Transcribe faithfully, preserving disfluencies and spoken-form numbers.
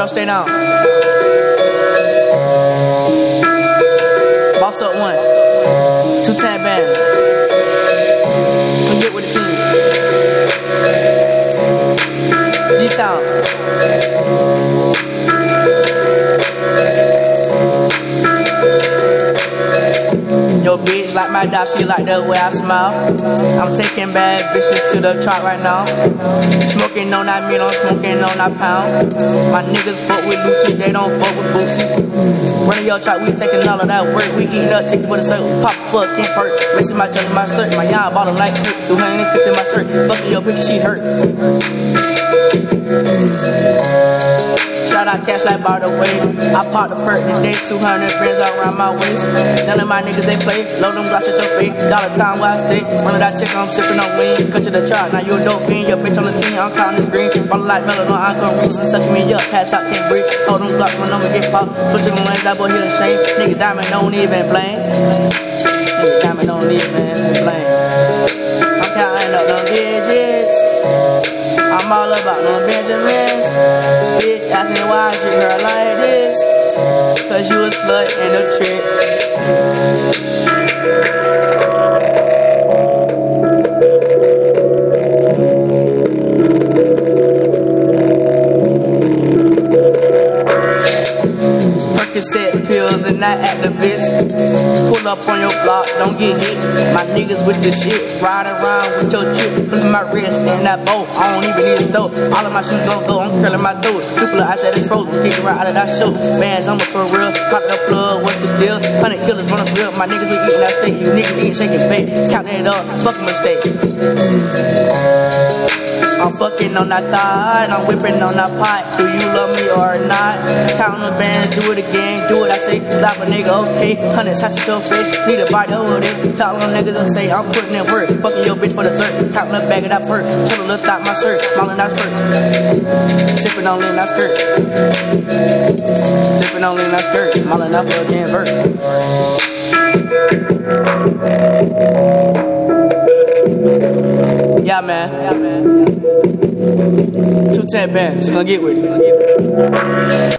Don't stay down. Boss up one. Two ten bands. Come get with the team. D-Town. Yo, bitch, like my dog, she like the way I smile. I'm taking bad bitches to the trap right now. Smoking on that meat, I'm smoking on that pound. My niggas fuck with Lucy, they don't fuck with Boosie. Running your trap, we taking all of that work. We eating up chicken for the circle, pop fucking perk. Missing my jelly, my shirt, my yarn bottle like Kirk. two hundred fifty my shirt, fucking your bitch, she hurt. Shout out cash like by the way. I pop the perk today, two hundred bands all around my waist. None of my niggas they play, load them glass at your face. Dollar time where I stay, one of that chick I'm sipping on lean. Cut to the trap, now you a dope fiend. Your bitch on the team, I'm counting this green. Bottle like melon, no I'm gon' reach. She sucking me up, pass out, can't breathe. Hold them blocks, my number get popped. Switching the lanes, that boy he ashamed. Nigga diamond don't even blame. Nigga diamond don't even blame. I'm counting up them digits. I'm all about them Benjamins. Bitch ask me why I treat her like this. Cause you a slut and a trick. Percocet pills and that activist. Pull up on your block, don't get hit. My niggas with the shit, ride around with your chick. Put my wrist in that boat, I don't even need a stove. All of my shoes gon' go, I'm curling my throat. Stupid I said it's frozen, kicking right out of that show. Bands on me for real, pop the plug, what's the deal? Hundred killers run the field, my niggas be eating that steak. You niggas eating shaking bait, counting it up, fuck a mistake. I'm fucking on that thigh, I'm whipping on that pot. Do you love me or not? Counting the bands, do it again, do what I say. Stop a nigga, okay. Hundred shots at your face, need a body over there. Tell them niggas to say I'm putting in work. Fucking your bitch for dessert, counting the bag of that perk. Tell her lift out my shirt, smiling that skirt. Sipping on lean that skirt. Sipping on lean that skirt, smiling that fucking vert. Yeah, man. Yeah, man. two ten bands. Gonna get with it.